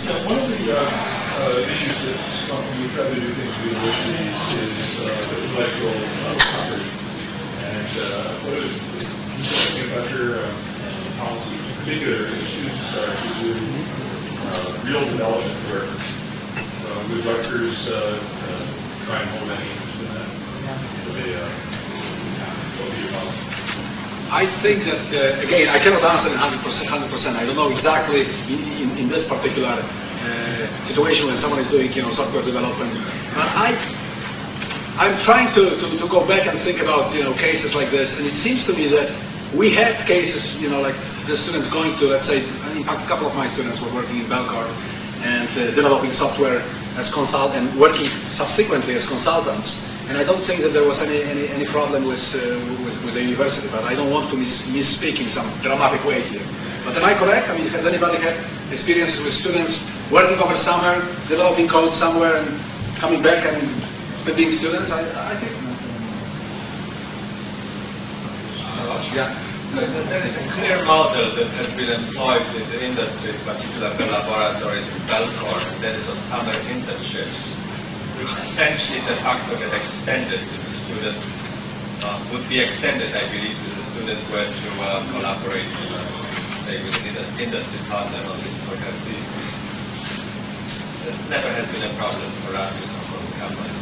Yeah, one of the issues that's when you try to do things with universities is intellectual property. And what is interesting about your policy, in particular, the students are to do real development work. Would Rutgers try and hold any interest in that? What would be your policy? I think that, again, I cannot answer it 100%. I don't know exactly in this particular situation when someone is doing, software development. I'm trying to go back and think about, cases like this, and it seems to me that we had cases, like the students going to, let's say, in fact, a couple of my students were working in Belcar and developing software as consultants and working subsequently as consultants. And I don't think that there was any problem with the university, but I don't want to misspeak in some dramatic way here. But am I correct? I mean, has anybody had experiences with students working over summer, developing code somewhere, and coming back and being students? I think. Yeah. There is a clear model that has been employed in the industry, particularly the laboratories in Belcar, and that is a summer internships, which essentially de facto get extended to the students, would be extended, I believe, to the students who were to collaborate, say, with an industry partner on this sort of thing. That never has been a problem for us on campus.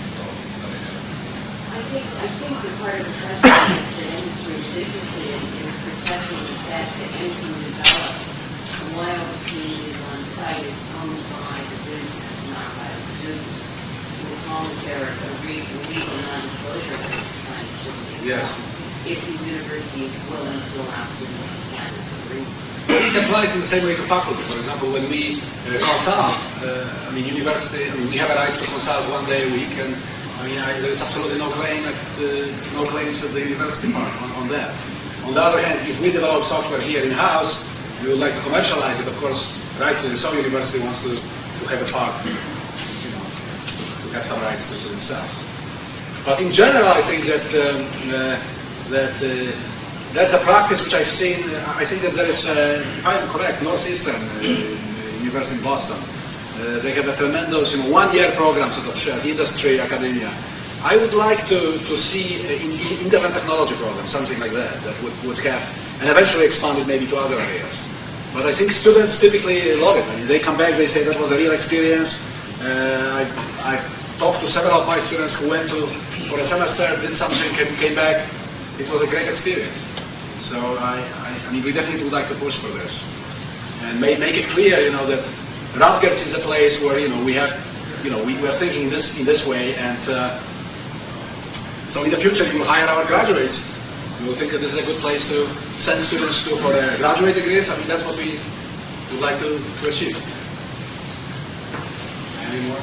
I think that part of the question that the industry is interested in is protecting the fact that anything developed from what overseas is on site is owned by the business, not by the student. So as long as there are legal non-disclosure rights, shouldn't be. Yes. If the university is willing to allow students to sign this agreement. It applies in the same way to faculty. For example, when we consult, university, we have a right to consult 1 day a week, and there is absolutely no claim no claims at the university part on that. On the other hand, if we develop software here in-house, we would like to commercialize it. Of course, rightfully, some university wants to have a part, to have some rights to itself. But in general, I think that that's a practice which I've seen. I think that there is, if I'm correct, Northeastern University in Boston. They have a tremendous, 1-year program, sort of shared industry, academia. I would like to see independent technology program, something like that would have, and eventually expand it maybe to other areas. But I think students typically love it. I mean, they come back, they say that was a real experience. I've talked to several of my students who went for a semester, did something, came back. It was a great experience. So we definitely would like to push for this and make it clear, that Rutgers is a place where we have, we are thinking in this way, and so in the future we will hire our graduates. We will think that this is a good place to send students to for their graduate degrees. That's what we would like to achieve. Any more?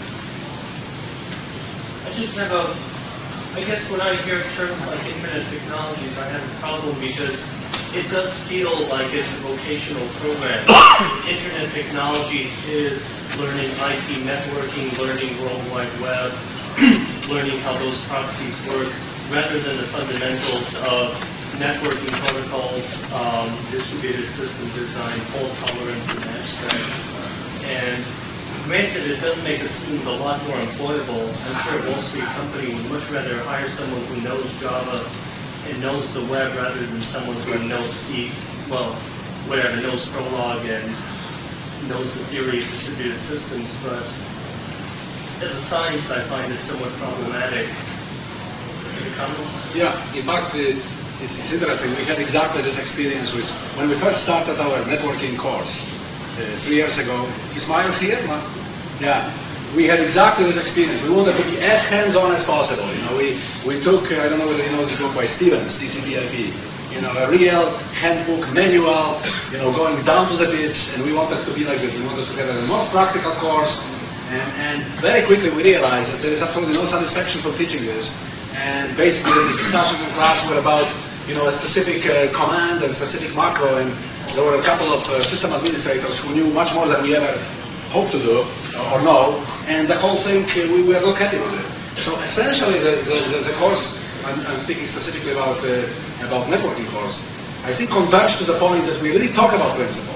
I just have I guess when I hear terms like Internet Technologies, I have a problem because it does feel like it's a vocational program. Internet Technologies is learning IT networking, learning World Wide Web, learning how those proxies work, rather than the fundamentals of networking protocols, distributed system design, fault tolerance, and abstract. And granted, it does make a student a lot more employable. I'm sure a Wall Street company would much rather hire someone who knows Java and knows the web rather than someone who knows C, knows Prolog and knows the theory of distributed systems. But as a science, I find it somewhat problematic. Any comments? Yeah, in fact, it's interesting. We had exactly this experience when we first started our networking course 3 years ago. Is Miles here? Yeah. We had exactly this experience. We wanted to be as hands-on as possible. We took, I don't know whether you know this book by Stevens, TCP/IP, a real handbook, manual, going down to the bits, and we wanted to be like this. We wanted to have the most practical course, and very quickly we realized that there is absolutely no satisfaction from teaching this. And basically the discussions in class were about, a specific command, a specific macro, and there were a couple of system administrators who knew much more than we ever hoped to do or know, and the whole thing, we were not happy with it. So essentially the course, I'm speaking specifically about networking course, I think converged to the point that we really talk about principles.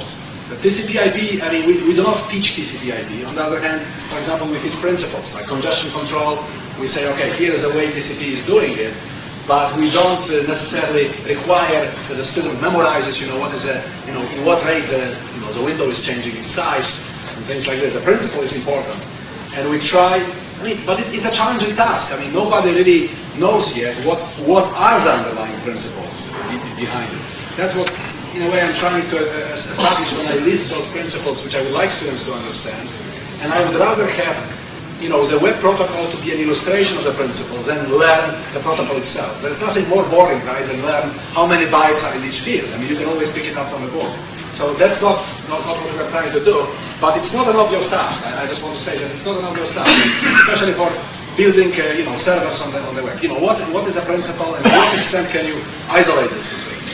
The TCP/IP, I mean, we do not teach TCP/IP. On the other hand, for example, we teach principles like congestion control. We say, okay, here is the way TCP is doing it, but we don't necessarily require that the student memorizes, what is the, in what rate the window is changing in size and things like this. The principle is important, and we try. I mean, but it's a challenging task. I mean, nobody really knows yet what are the underlying principles behind it. That's what, in a way, I'm trying to establish when I list those principles, which I would like students to understand. And I would rather have, the web protocol to be an illustration of the principles and learn the protocol itself. There's nothing more boring, right, than learn how many bytes are in each field. I mean, you can always pick it up from the board. So that's not what we're trying to do, but it's not an obvious task. I just want to say that it's not an obvious task, especially for building, servers on the web. What is a principle, and to what extent can you isolate this to things?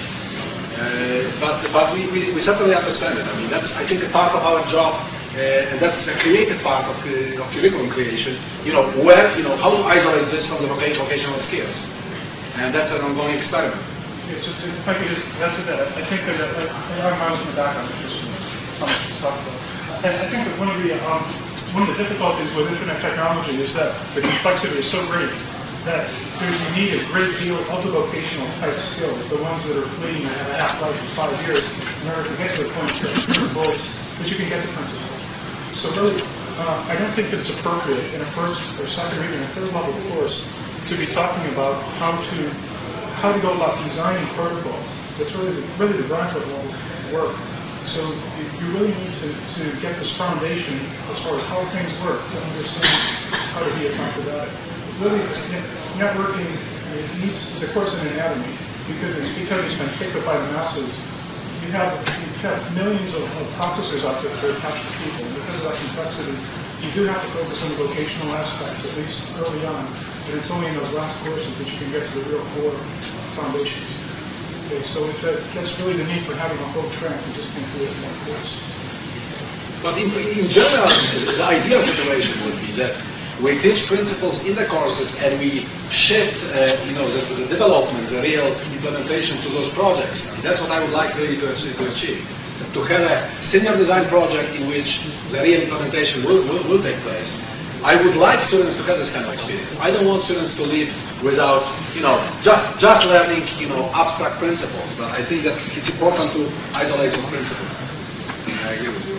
But we certainly understand it. I mean, that's, I think, a part of our job, and that's a creative part of curriculum creation. Where, how to isolate this from the vocational skills, and that's an ongoing experiment. Yes, just if I could just answer that. I think that I was in the background just some stuff. And I think that one of the difficulties with internet technology is that the complexity is so great that you need a great deal of the vocational type skills, the ones that are fleeting and have a half-life of 5 years, in order to get to the point that you can get the principles. So really, I don't think that it's appropriate in a first or second or even a third level course to be talking about how to go about designing protocols. That's really the graduate level work. So you really need to get this foundation as far as how things work, to understand how to be a acrobatic. Really, networking is a course in anatomy because it's been picked up by the masses. You have millions of processors out there to attach to people, and because of that complexity, you do have to focus on the vocational aspects, at least early on. And it's only in those last courses that you can get to the real core foundations. Okay, so that's really the need for having a whole track. You just can't do it in one course. But in general, the ideal situation would be that we teach principles in the courses and we shift, the development, the real implementation to those projects. And that's what I would like really to achieve. To have a senior design project in which the real implementation will take place. I would like students to have this kind of experience. I don't want students to leave without, just learning, abstract principles. But I think that it's important to isolate some principles. I agree with you.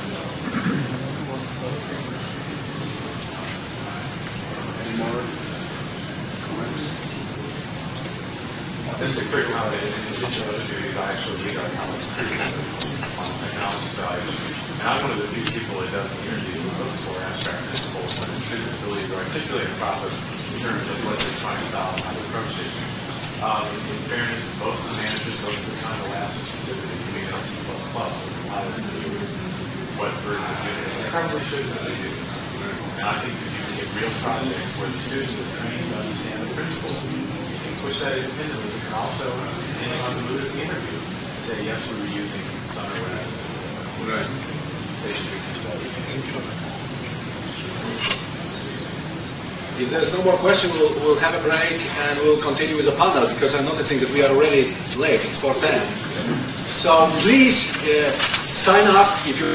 Any more comments? Just a quick comment. In addition to those duties, I actually lead our college on the technology side. And I'm one of the few people that doesn't interview some of those more abstract principles, but it's students' ability to articulate a problem in terms of what they're trying to solve and how to approach it. In fairness, most of the managers, most of the time, the last is specifically doing C++, so a lot of them use what version of Unix. They probably should really do this. And I think that you can get real projects where the students is trained to understand the principles. You can push that independently. You can also, depending on the mood of the interview, say, yes, we were using Sunrise. Right. If there's no more question, we'll have a break and we'll continue with the panel because I'm noticing that we are already late. It's 4:10. So please sign up if you